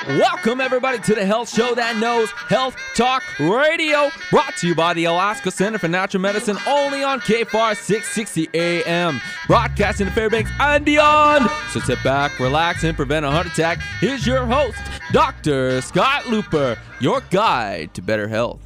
Welcome, everybody, to the health show that knows Health Talk Radio, brought to you by the Alaska Center for Natural Medicine, only on KFAR 660 AM, broadcasting to Fairbanks and beyond. So sit back, relax, and prevent a heart attack. Here's your host, Dr. Scott Looper, your guide to better health.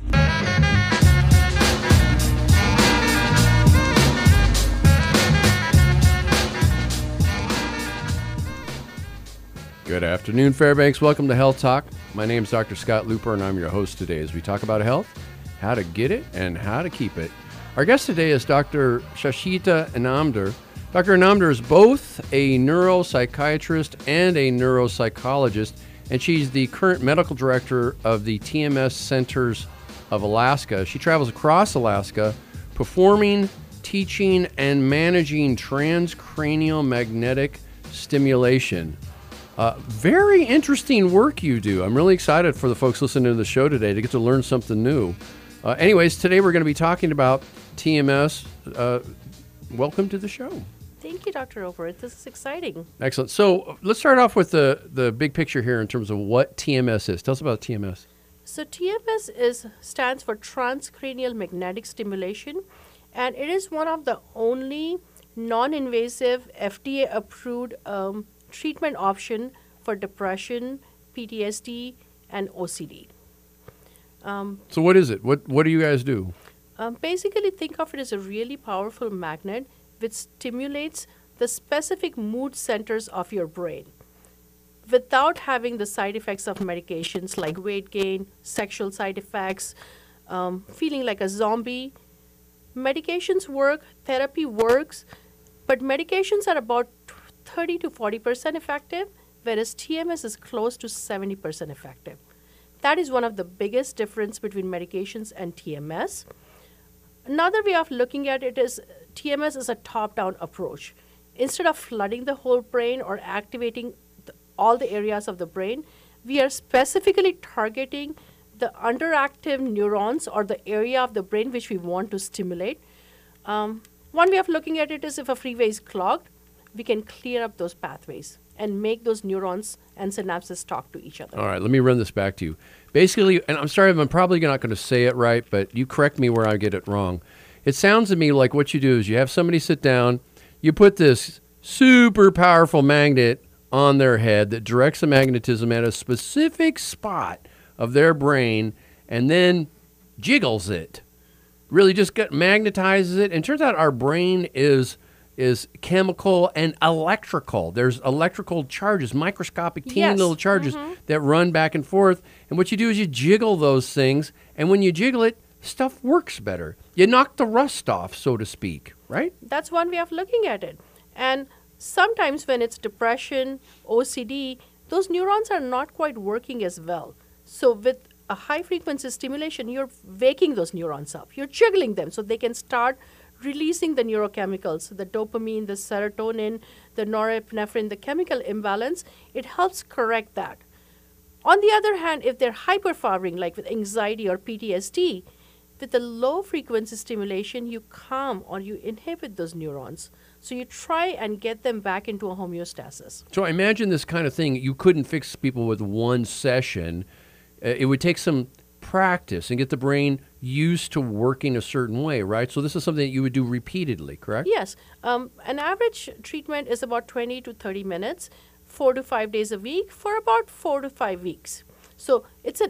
Good afternoon, Fairbanks. Welcome to Health Talk. My name is Dr. Scott Looper, and I'm your host today as we talk about health, how to get it, and how to keep it. Our guest today is Dr. Shashita Inamdar. Dr. Inamdar is both a neuropsychiatrist and a neuropsychologist, and she's the current medical director of the TMS Centers of Alaska. She travels across Alaska performing, teaching, and managing transcranial magnetic stimulation. Very interesting work you do. I'm really excited for the folks listening to the show today to get to learn something new. Anyways, today we're going to be talking about TMS. Welcome to the show. Thank you, Dr. Overt. This is exciting. Excellent. So let's start off with the big picture here in terms of what TMS is. Tell us about TMS. So TMS stands for transcranial magnetic stimulation, and it is one of the only non-invasive FDA-approved treatment option for depression, PTSD, and OCD. So what is it? What do you guys do? Basically, think of it as a really powerful magnet which stimulates the specific mood centers of your brain without having the side effects of medications like weight gain, sexual side effects, feeling like a zombie. Medications work, therapy works, but medications are about 30 to 40% effective, whereas TMS is close to 70% effective. That is one of the biggest difference between medications and TMS. Another way of looking at it is TMS is a top-down approach. Instead of flooding the whole brain or activating all the areas of the brain, we are specifically targeting the underactive neurons or the area of the brain which we want to stimulate. One way of looking at it is if a freeway is clogged, we can clear up those pathways and make those neurons and synapses talk to each other. All right, let me run this back to you. Basically, and I'm sorry, I'm probably not going to say it right, but you correct me where I get it wrong. It sounds to me like what you do is you have somebody sit down, you put this super powerful magnet on their head that directs the magnetism at a specific spot of their brain and then jiggles it. Really just magnetizes it. And it turns out our brain is chemical and electrical. There's electrical charges, microscopic, teeny little charges that run back and forth. And what you do is you jiggle those things, and when you jiggle it, stuff works better. You knock the rust off, so to speak, right? That's one way of looking at it. And sometimes when it's depression, OCD, those neurons are not quite working as well. So with a high-frequency stimulation, you're waking those neurons up. You're jiggling them so they can start releasing the neurochemicals, the dopamine, the serotonin, the norepinephrine, the chemical imbalance. It helps correct that. On the other hand, if they're hyperpowering, like with anxiety or PTSD, with the low-frequency stimulation, you calm or you inhibit those neurons. So you try and get them back into a homeostasis. So I imagine this kind of thing, you couldn't fix people with one session. It would take some practice and get the brain used to working a certain way, right? So this is something that you would do repeatedly, correct? Yes. An average treatment is about 20 to 30 minutes, 4 to 5 days a week for about 4 to 5 weeks. So it's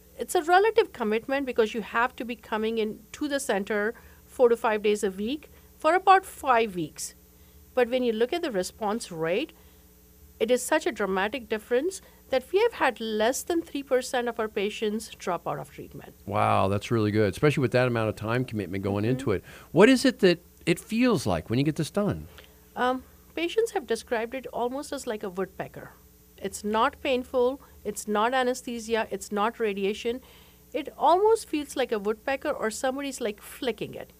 a relative commitment because you have to be coming in to the center 4 to 5 days a week for about 5 weeks. But when you look at the response rate, it is such a dramatic difference that we have had less than 3% of our patients drop out of treatment. Wow, that's really good, especially with that amount of time commitment going into it. What is it that it feels like when you get this done? Patients have described it almost as like a woodpecker. It's not painful, it's not anesthesia, it's not radiation. It almost feels like a woodpecker or somebody's like flicking it.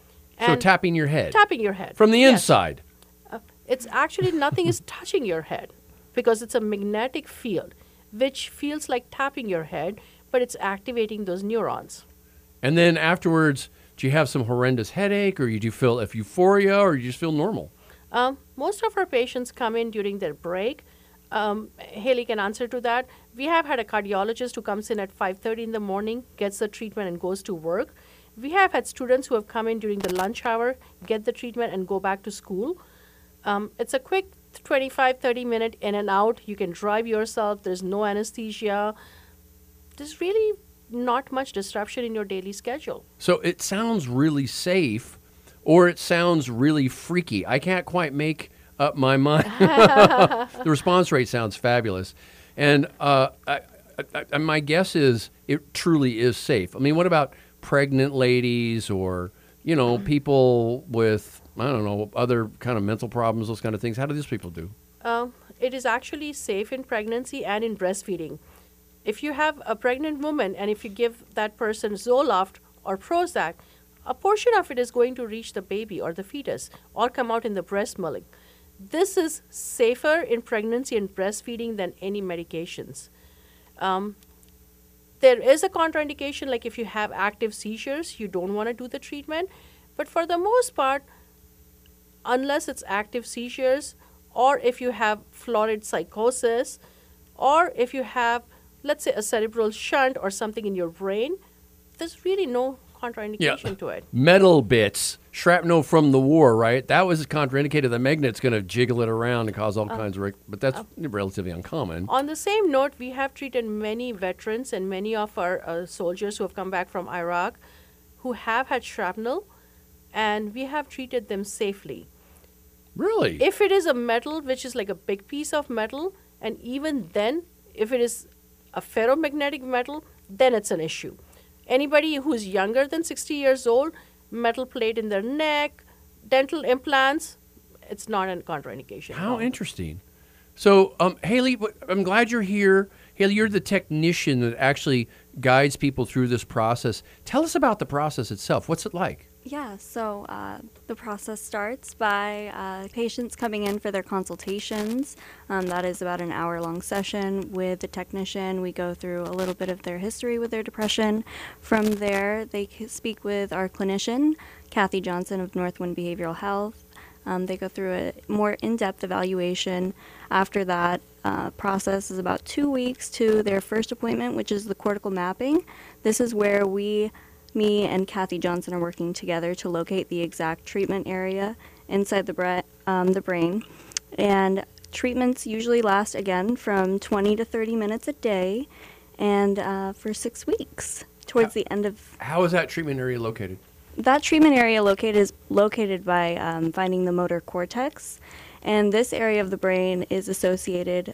So tapping your head? Tapping your head. From the inside? It's actually nothing is touching your head because it's a magnetic field, which feels like tapping your head, but it's activating those neurons. And then afterwards, do you have some horrendous headache, or do you feel euphoria, or you just feel normal? Most of our patients come in during their break. Haley can answer to that. We have had a cardiologist who comes in at 5:30 in the morning, gets the treatment, and goes to work. We have had students who have come in during the lunch hour, get the treatment, and go back to school. It's a quick 25, 30-minute in and out. You can drive yourself. There's no anesthesia. There's really not much disruption in your daily schedule. So it sounds really safe, or it sounds really freaky. I can't quite make up my mind. The response rate sounds fabulous. And my guess is it truly is safe. I mean, what about pregnant ladies or, people with, I don't know, other kind of mental problems, those kind of things? How do these people do? It is actually safe in pregnancy and in breastfeeding. If you have a pregnant woman and if you give that person Zoloft or Prozac, a portion of it is going to reach the baby or the fetus or come out in the breast milk. This is safer in pregnancy and breastfeeding than any medications. There is a contraindication, like if you have active seizures, you don't want to do the treatment. But for the most part, unless it's active seizures, or if you have florid psychosis, or if you have, let's say, a cerebral shunt or something in your brain, there's really no contraindication to it. Metal bits, shrapnel from the war, right? That was contraindicated. The magnet's going to jiggle it around and cause all kinds of, but that's relatively uncommon. On the same note, we have treated many veterans and many of our soldiers who have come back from Iraq who have had shrapnel, and we have treated them safely. Really? If it is a metal, which is like a big piece of metal, and even then, if it is a ferromagnetic metal, then it's an issue. Anybody who's younger than 60 years old, metal plate in their neck, dental implants, it's not a contraindication. How interesting. So, Haley, I'm glad you're here. Haley, you're the technician that actually guides people through this process. Tell us about the process itself. What's it like? Yeah, so the process starts by patients coming in for their consultations. That is about an hour-long session with the technician. We go through a little bit of their history with their depression. From there, they speak with our clinician, Kathy Johnson of Northwind Behavioral Health. They go through a more in-depth evaluation. After that process is about 2 weeks to their first appointment, which is the cortical mapping. This is where me and Kathy Johnson are working together to locate the exact treatment area inside the brain. And treatments usually last, again, from 20 to 30 minutes a day and for 6 weeks towards the end of... How is that treatment area located? That treatment area is located by finding the motor cortex. And this area of the brain is associated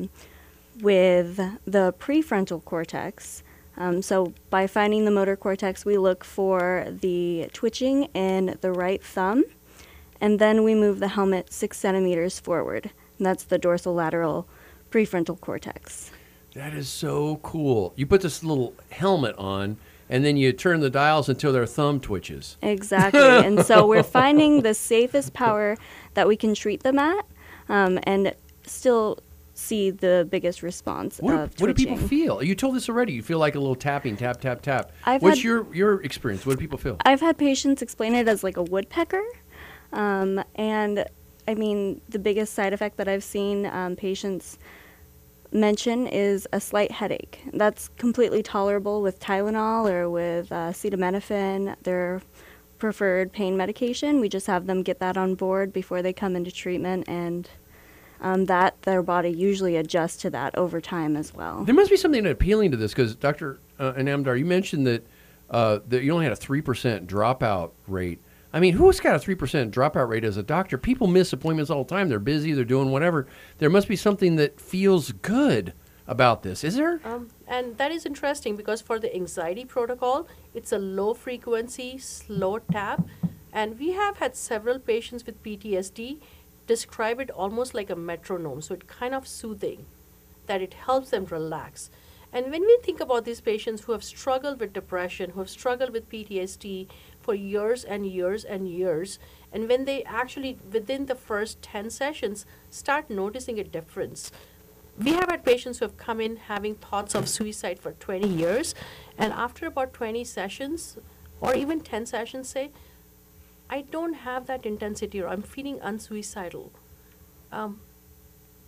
with the prefrontal cortex. So by finding the motor cortex, we look for the twitching in the right thumb, and then we move the helmet 6 centimeters forward. And that's the dorsolateral prefrontal cortex. That is so cool. You put this little helmet on, and then you turn the dials until their thumb twitches. Exactly. And so we're finding the safest power that we can treat them at, and still see the biggest response of twitching. What do people feel? You told us already. You feel like a little tapping, tap, tap, tap. What's your experience? What do people feel? I've had patients explain it as like a woodpecker. And I mean, the biggest side effect that I've seen patients mention is a slight headache. That's completely tolerable with Tylenol or with acetaminophen, their preferred pain medication. We just have them get that on board before they come into treatment, and that their body usually adjusts to that over time as well. There must be something appealing to this, because Dr. Inamdar, you mentioned that you only had a 3% dropout rate. I mean, who's got a 3% dropout rate as a doctor? People miss appointments all the time. They're busy. They're doing whatever. There must be something that feels good about this. Is there? And that is interesting, because for the anxiety protocol, it's a low-frequency, slow tap. And we have had several patients with PTSD describe it almost like a metronome. So it's kind of soothing, that it helps them relax. And when we think about these patients who have struggled with depression, who have struggled with PTSD for years and years and years, and when they actually, within the first 10 sessions, start noticing a difference. We have had patients who have come in having thoughts of suicide for 20 years, and after about 20 sessions, or even 10 sessions, say, I don't have that intensity, or I'm feeling unsuicidal.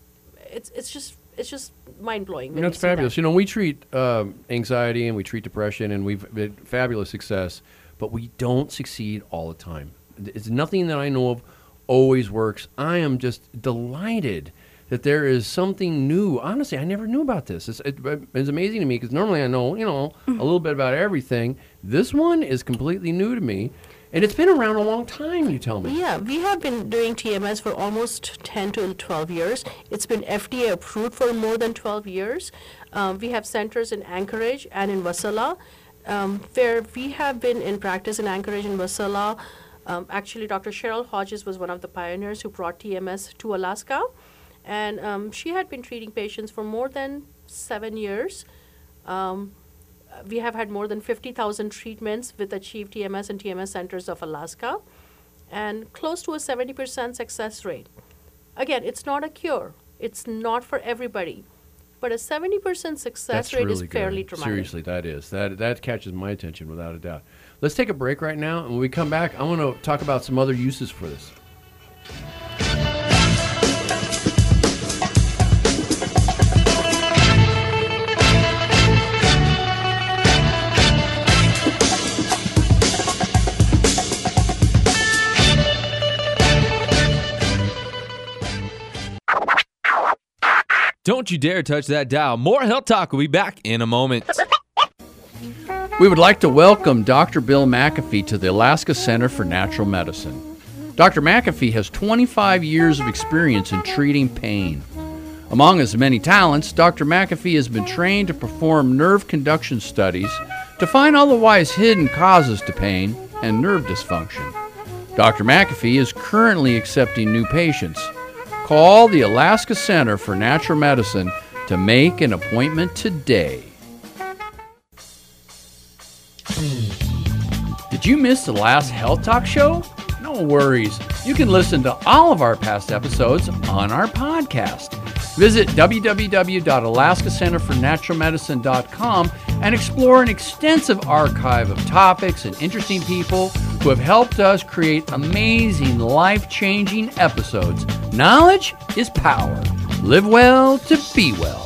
it's just mind blowing. That's fabulous. You know, we treat anxiety and we treat depression, and we've had fabulous success, but we don't succeed all the time. It's nothing that I know of always works. I am just delighted that there is something new. Honestly, I never knew about this. It's amazing to me because normally I know, a little bit about everything. This one is completely new to me, and it's been around a long time, you tell me. Yeah, we have been doing TMS for almost 10 to 12 years. It's been FDA approved for more than 12 years. We have centers in Anchorage and in Wasilla, where we have been in practice in Anchorage and Wasilla. Actually, Dr. Cheryl Hodges was one of the pioneers who brought TMS to Alaska. And she had been treating patients for more than 7 years. We have had more than 50,000 treatments with Achieve TMS and TMS Centers of Alaska, and close to a 70% success rate. Again, it's not a cure. It's not for everybody. But a 70% success rate is fairly dramatic. Seriously, that is. That catches my attention without a doubt. Let's take a break right now, and when we come back, I want to talk about some other uses for this. Don't you dare touch that dial. More Health Talk will be back in a moment. We would like to welcome Dr. Bill McAfee to the Alaska Center for Natural Medicine. Dr. McAfee has 25 years of experience in treating pain. Among his many talents, Dr. McAfee has been trained to perform nerve conduction studies to find otherwise hidden causes to pain and nerve dysfunction. Dr. McAfee is currently accepting new patients. Call the Alaska Center for Natural Medicine to make an appointment today. Did you miss the last Health Talk show? No worries. You can listen to all of our past episodes on our podcast. Visit www.alaskacenterfornaturalmedicine.com and explore an extensive archive of topics and interesting people who have helped us create amazing, life-changing episodes. Knowledge is power. Live well to be well.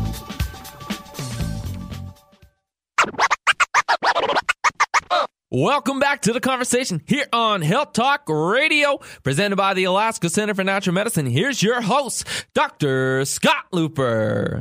Welcome back to the conversation here on Health Talk Radio, presented by the Alaska Center for Natural Medicine. Here's your host, Dr. Scott Looper.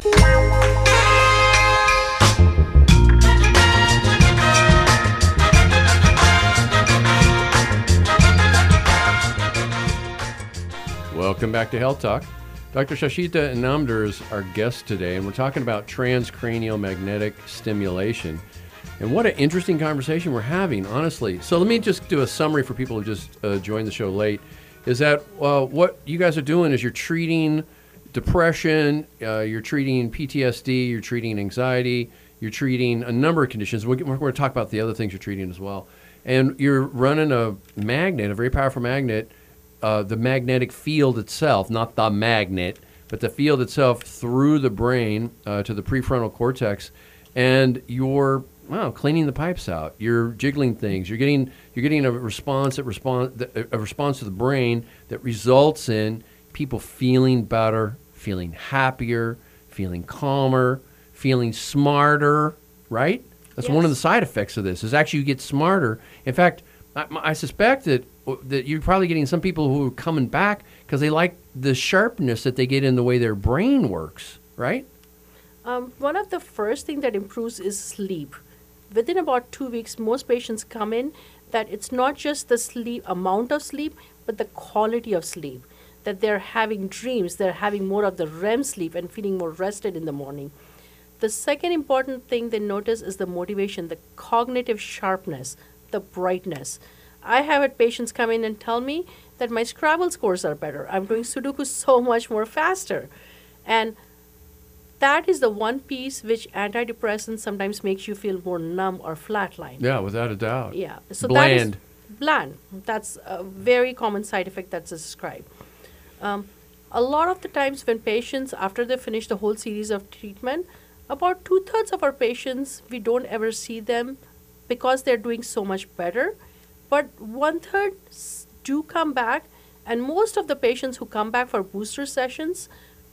Welcome back to Health Talk. Dr. Shashita Inamdar is our guest today, and we're talking about transcranial magnetic stimulation. And what an interesting conversation we're having, honestly. So let me just do a summary for people who just joined the show late. Is that what you guys are doing is you're treating depression, you're treating PTSD, you're treating anxiety, you're treating a number of conditions. We're going to talk about the other things you're treating as well. And you're running a magnet, a very powerful magnet, the magnetic field itself, not the magnet, but the field itself through the brain to the prefrontal cortex. And you're cleaning the pipes out. You're jiggling things. You're getting a response to the brain that results in people feeling better, feeling happier, feeling calmer, feeling smarter. Right? That's one of the side effects of this. Is actually you get smarter. In fact, I suspect that you're probably getting some people who are coming back because they like the sharpness that they get in the way their brain works. Right? One of the first things that improves is sleep. Within about 2 weeks, most patients come in that it's not just the amount of sleep, but the quality of sleep. That they're having dreams, they're having more of the REM sleep and feeling more rested in the morning. The second important thing they notice is the motivation, the cognitive sharpness, the brightness. I have had patients come in and tell me that my Scrabble scores are better. I'm doing Sudoku so much more faster. And that is the one piece which antidepressants sometimes makes you feel more numb or flatline. Yeah, without a doubt. Yeah. So bland. That is bland. That's a very common side effect that's described. A lot of the times when patients, after they finish the whole series of treatment, about 2/3 of our patients, we don't ever see them because they're doing so much better. But 1/3 do come back, and most of the patients who come back for booster sessions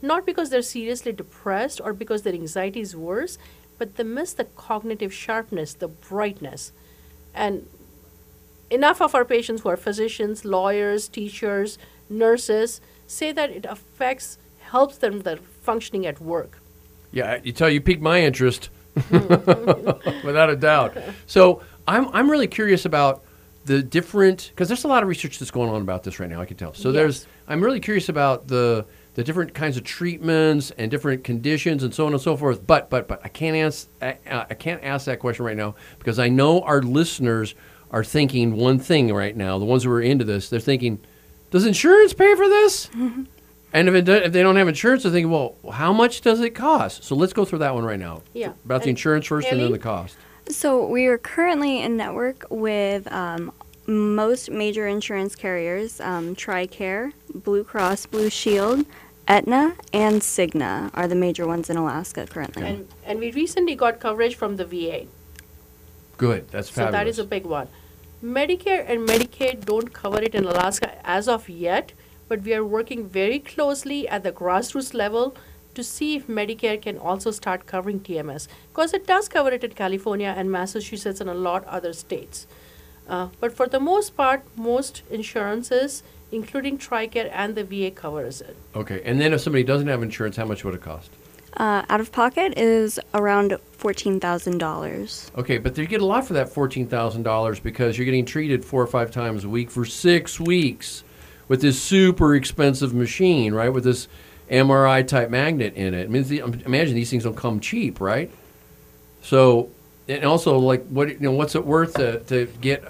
not because they're seriously depressed or because their anxiety is worse, but they miss the cognitive sharpness, the brightness. And enough of our patients who are physicians, lawyers, teachers, nurses say that it helps them their functioning at work. Yeah, you piqued my interest, without a doubt. So I'm really curious about the different, because there's a lot of research that's going on about this right now, I can tell. So Yes. I'm really curious about the different kinds of treatments and different conditions and so on and so forth. But I can't ask that question right now because I know our listeners are thinking one thing right now. The ones who are into this, they're thinking, does insurance pay for this? And if they don't have insurance, they're thinking, well, how much does it cost? So let's go through that one right now. Yeah. About the And insurance first and then Haley? the cost. So we are currently in network with most major insurance carriers, TRICARE, Blue Cross Blue Shield, Aetna, and Cigna are the major ones in Alaska currently. And we recently got coverage from the VA. Good. That's So fabulous. that is a big one. Medicare and Medicaid don't cover it in Alaska as of yet, but we are working very closely at the grassroots level to see if Medicare can also start covering TMS, because it does cover it in California and Massachusetts and a lot other states. But for the most part, most insurances, including TRICARE and the VA, covers it. Okay. And then if somebody doesn't have insurance, how much would it cost? Out of pocket is around $14,000. Okay, but you get a lot for that $14,000 because you're getting treated 4 or 5 times a week for 6 weeks with this super expensive machine, right? With this MRI type magnet in it. I mean, imagine these things don't come cheap, right? So, and also, like, what's it worth to get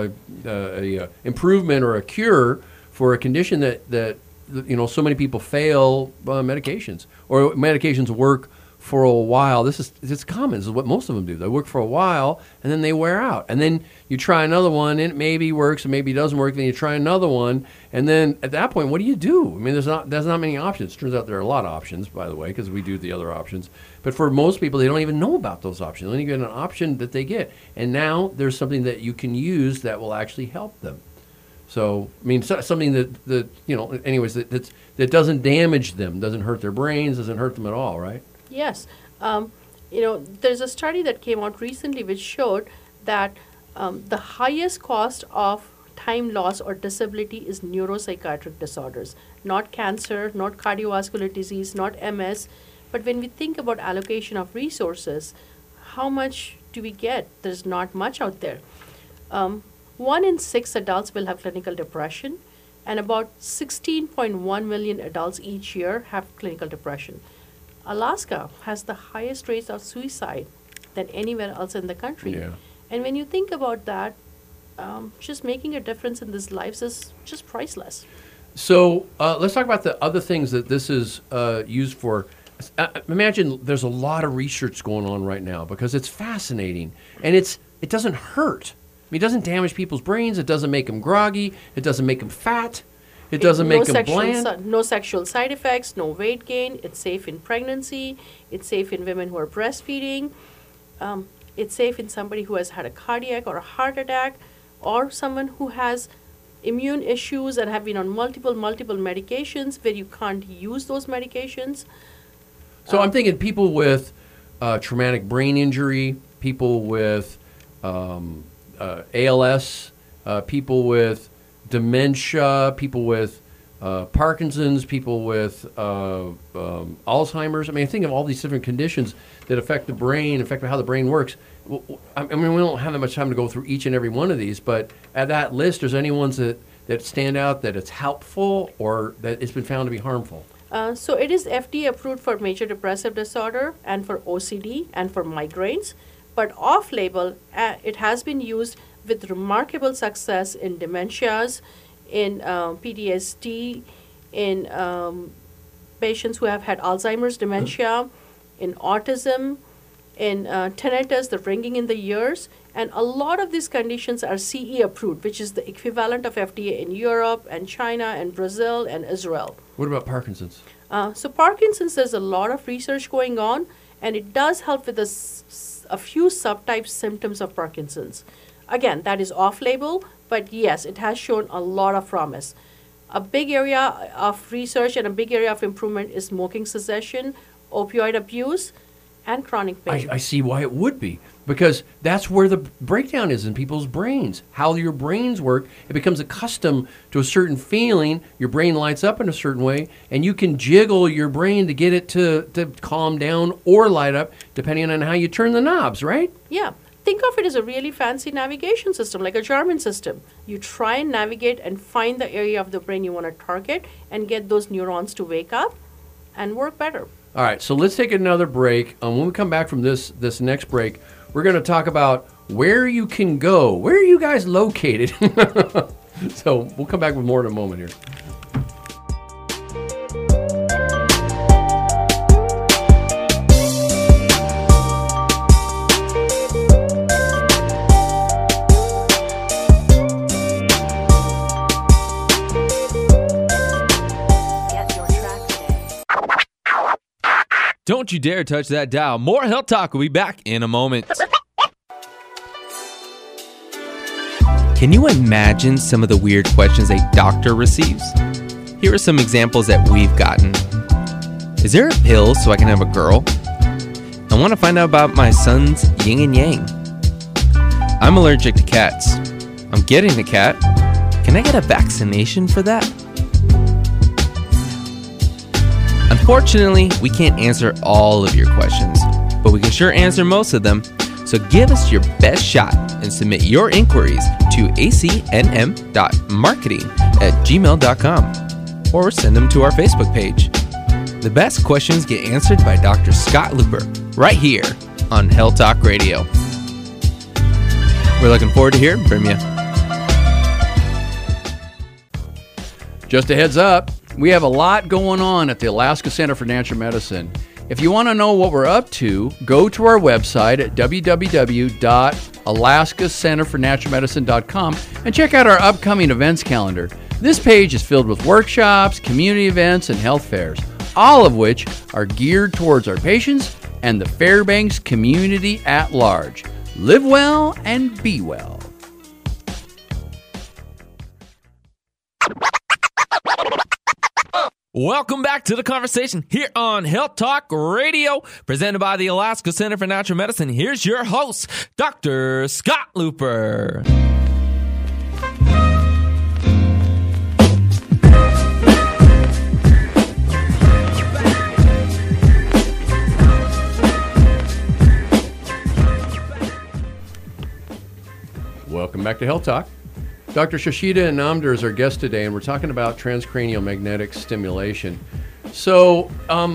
a improvement or a cure for a condition that so many people fail medications, or medications work for a while. It's common. This is what most of them do. They work for a while and then they wear out. And then you try another one and it maybe works and maybe it doesn't work. Then you try another one, and then at that point, what do you do? I mean, there's not many options. Turns out there are a lot of options, by the way, because we do the other options. But for most people, they don't even know about those options. They only get an option that they get. And now there's something that you can use that will actually help them. So, I mean, something that anyways, that doesn't damage them, doesn't hurt their brains, doesn't hurt them at all, right? Yes. There's a study that came out recently which showed that the highest cost of time loss or disability is neuropsychiatric disorders, not cancer, not cardiovascular disease, not MS. But when we think about allocation of resources, how much do we get? There's not much out there. 1 in 6 adults will have clinical depression, and about 16.1 million adults each year have clinical depression. Alaska has the highest rates of suicide than anywhere else in the country. Yeah. And when you think about that, just making a difference in these lives is just priceless. So let's talk about the other things that this is used for. Imagine there's a lot of research going on right now because it's fascinating, and it doesn't hurt. I mean, it doesn't damage people's brains. It doesn't make them groggy. It doesn't make them fat. It doesn't make them bland. No sexual side effects, no weight gain. It's safe in pregnancy. It's safe in women who are breastfeeding. It's safe in somebody who has had a cardiac or a heart attack, or someone who has immune issues and have been on multiple medications where you can't use those medications. So I'm thinking people with traumatic brain injury, people with ALS, people with dementia, people with Parkinson's, people with Alzheimer's. I mean, think of all these different conditions that affect the brain, affect how the brain works. I mean, we don't have that much time to go through each and every one of these, but at that list, is there any ones that stand out that it's helpful or that it's been found to be harmful? So it is FDA approved for major depressive disorder and for OCD and for migraines, but off-label, it has been used with remarkable success in dementias, in PTSD, in patients who have had Alzheimer's dementia, in autism, in tinnitus, the ringing in the ears, and a lot of these conditions are CE approved, which is the equivalent of FDA in Europe and China and Brazil and Israel. What about Parkinson's? So Parkinson's, there's a lot of research going on, and it does help with a few subtype symptoms of Parkinson's. Again, that is off-label, but yes, it has shown a lot of promise. A big area of research and a big area of improvement is smoking cessation, opioid abuse, and chronic pain. I see why it would be, because that's where the breakdown is in people's brains. How your brains work, it becomes accustomed to a certain feeling, your brain lights up in a certain way, and you can jiggle your brain to get it to calm down or light up, depending on how you turn the knobs, right? Yeah. Think of it as a really fancy navigation system, like a Garmin system. You try and navigate and find the area of the brain you want to target and get those neurons to wake up and work better. All right, so let's take another break. When we come back from this next break, we're going to talk about where you can go. Where are you guys located? So we'll come back with more in a moment here. Don't you dare touch that dial. More Health Talk will be back in a moment. Can you imagine some of the weird questions a doctor receives? Here are some examples that we've gotten. Is there a pill so I can have a girl? I want to find out about my son's yin and yang. I'm allergic to cats. I'm getting a cat. Can I get a vaccination for that? Unfortunately, we can't answer all of your questions, but we can sure answer most of them. So give us your best shot and submit your inquiries to acnm.marketing@gmail.com or send them to our Facebook page. The best questions get answered by Dr. Scott Looper right here on Health Talk Radio. We're looking forward to hearing from you. Just a heads up, we have a lot going on at the Alaska Center for Natural Medicine. If you want to know what we're up to, go to our website at www.alaskacenterfornaturalmedicine.com and check out our upcoming events calendar. This page is filled with workshops, community events, and health fairs, all of which are geared towards our patients and the Fairbanks community at large. Live well and be well. Welcome back to the conversation here on Health Talk Radio, presented by the Alaska Center for Natural Medicine. Here's your host, Dr. Scott Looper. Welcome back to Health Talk. Dr. Shashita Inamdar is our guest today, and we're talking about transcranial magnetic stimulation. So,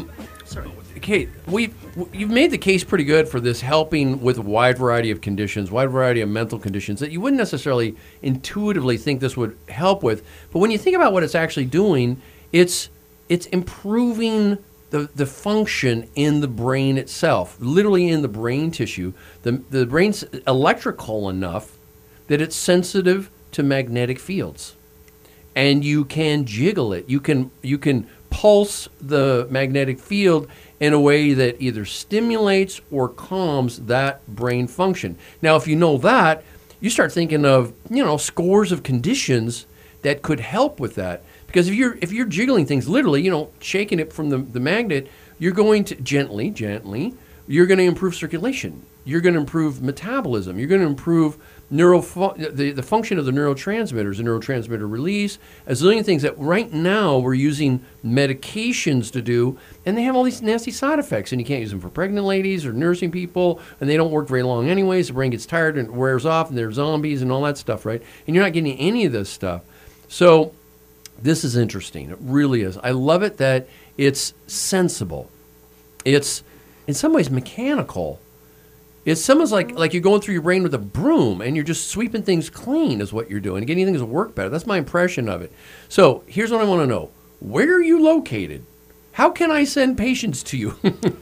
Kate, you've made the case pretty good for this helping with a wide variety of conditions, wide variety of mental conditions that you wouldn't necessarily intuitively think this would help with. But when you think about what it's actually doing, it's improving the function in the brain itself, literally in the brain tissue. The brain's electrical enough that it's sensitive to magnetic fields, and you can jiggle it. You can pulse the magnetic field in a way that either stimulates or calms that brain function. Now, if you know that, you start thinking of scores of conditions that could help with that. Because if you're jiggling things, literally, shaking it from the magnet, you're going to gently, you're going to improve circulation. You're going to improve metabolism. You're going to improve the function of the neurotransmitters, the neurotransmitter release, a zillion things that right now we're using medications to do, and they have all these nasty side effects, and you can't use them for pregnant ladies or nursing people, and they don't work very long anyways. The brain gets tired and wears off, and they're zombies and all that stuff, right? And you're not getting any of this stuff. So this is interesting. It really is. I love it that it's sensible. It's in some ways mechanical. It's almost like you're going through your brain with a broom and you're just sweeping things clean is what you're doing, getting things to work better. That's my impression of it. So here's what I want to know. Where are you located? How can I send patients to you?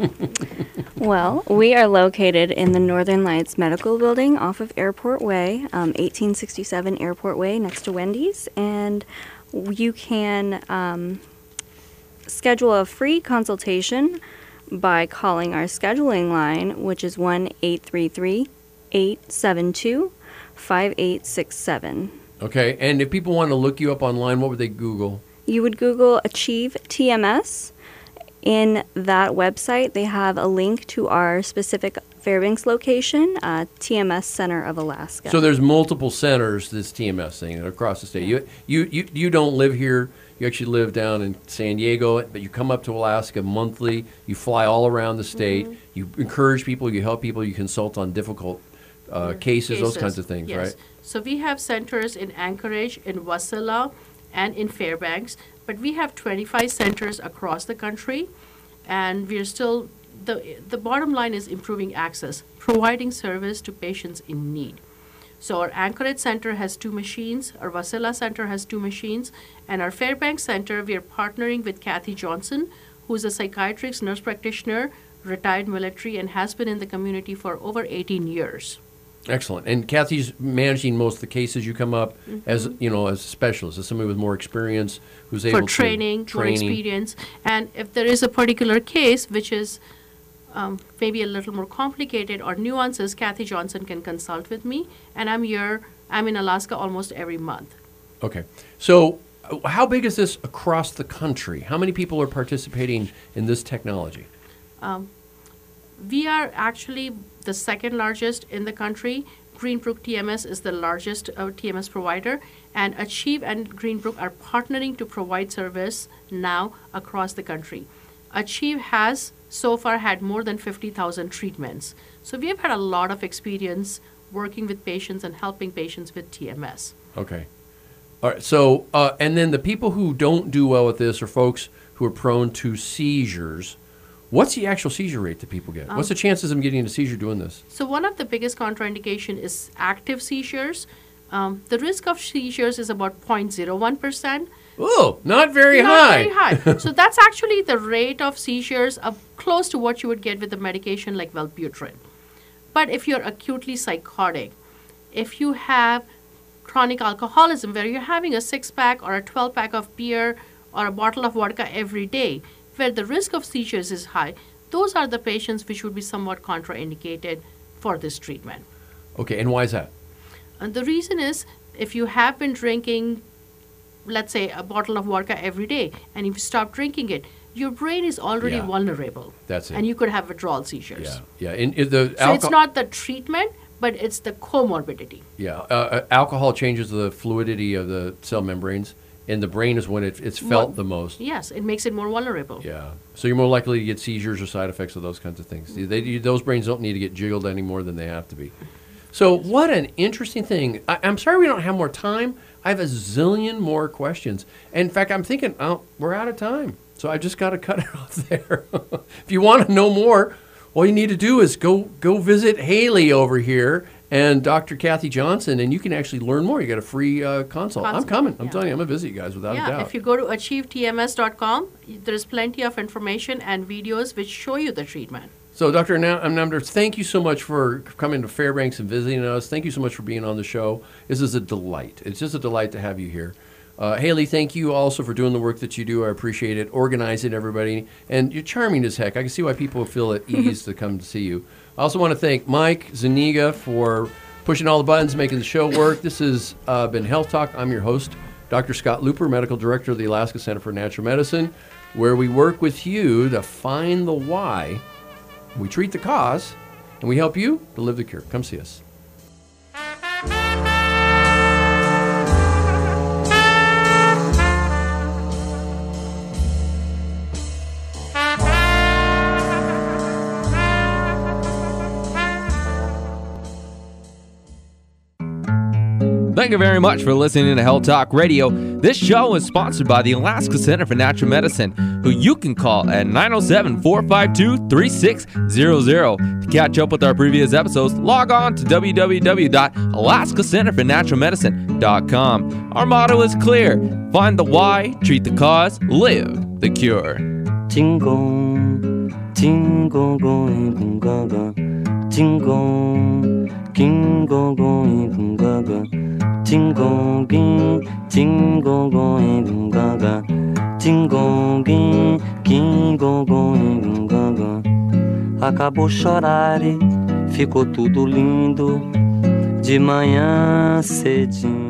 Well, we are located in the Northern Lights Medical Building off of Airport Way, 1867 Airport Way next to Wendy's. And you can schedule a free consultation by calling our scheduling line, which is 1-833-872-5867. Okay, and if people want to look you up online, what would they Google? You would Google Achieve TMS. In that website, they have a link to our specific Fairbanks location, TMS Center of Alaska. So there's multiple centers, this TMS thing, across the state. You don't live here. You actually live down in San Diego, but you come up to Alaska monthly. You fly all around the state. You encourage people. You help people. You consult on difficult cases, those kinds of things, yes. right? So we have centers in Anchorage, in Wasilla, and in Fairbanks, but we have 25 centers across the country, and we're still, the bottom line is improving access, providing service to patients in need. So our Anchorage Center has 2 machines, our Wasilla Center has 2 machines, and our Fairbanks Center, we are partnering with Kathy Johnson, who's a psychiatrist, nurse practitioner, retired military, and has been in the community for over 18 years. Excellent. And Kathy's managing most of the cases. You come up as, as a specialist, as somebody with more experience who's able to training, more experience. And if there is a particular case which is maybe a little more complicated or nuances, Kathy Johnson can consult with me. And I'm in Alaska almost every month. Okay. So how big is this across the country? How many people are participating in this technology? We are actually the second largest in the country. Greenbrook TMS is the largest TMS provider, and Achieve and Greenbrook are partnering to provide service now across the country. Achieve has so far had more than 50,000 treatments. So we have had a lot of experience working with patients and helping patients with TMS. Okay. All right. So, and then the people who don't do well with this are folks who are prone to seizures. What's the actual seizure rate that people get? What's the chances of them getting a seizure doing this? So one of the biggest contraindication is active seizures. The risk of seizures is about 0.01%. Oh, not very Not high. very high. So that's actually the rate of seizures of close to what you would get with a medication like Wellbutrin. But if you're acutely psychotic, if you have chronic alcoholism where you're having a 6-pack or a 12-pack of beer or a bottle of vodka every day, where the risk of seizures is high, those are the patients which would be somewhat contraindicated for this treatment. Okay, and why is that? And the reason is if you have been drinking, let's say, a bottle of vodka every day, and if you stop drinking it, your brain is already vulnerable. That's it. And you could have withdrawal seizures. Yeah. And the So it's not the treatment, but it's the comorbidity. Yeah. Alcohol changes the fluidity of the cell membranes. And the brain is when it's felt the most. Yes, it makes it more vulnerable. Yeah. So you're more likely to get seizures or side effects of those kinds of things. Those brains don't need to get jiggled any more than they have to be. So what an interesting thing. I'm sorry we don't have more time. I have a zillion more questions. In fact, I'm thinking, we're out of time. So I just got to cut it off there. If you want to know more, all you need to do is go visit Haley over here and Dr. Kathy Johnson, and you can actually learn more. You got a free consult. I'm coming. I'm telling you, I'm going to visit you guys without a doubt. If you go to achievetms.com, there's plenty of information and videos which show you the treatment. So, Dr. Namdar, thank you so much for coming to Fairbanks and visiting us. Thank you so much for being on the show. This is a delight. It's just a delight to have you here. Haley, thank you also for doing the work that you do. I appreciate it. Organizing everybody. And you're charming as heck. I can see why people feel at ease to come to see you. I also want to thank Mike Zuniga for pushing all the buttons, making the show work. This has been Health Talk. I'm your host, Dr. Scott Looper, Medical Director of the Alaska Center for Natural Medicine, where we work with you to find the why, we treat the cause, and we help you to live the cure. Come see us. Thank you very much for listening to Health Talk Radio. This show is sponsored by the Alaska Center for Natural Medicine, who you can call at 907-452-3600. To catch up with our previous episodes, log on to www.alaskacenterfornaturalmedicine.com. Our motto is clear: find the why, treat the cause, live the cure. Jingle, jingle, going, gaga. Jingle, jingle, going, gaga. Jingle, jingle, going, gaga. Jingle, jingle, going, gaga. Acabou chorar e ficou tudo lindo de manhã cedinho.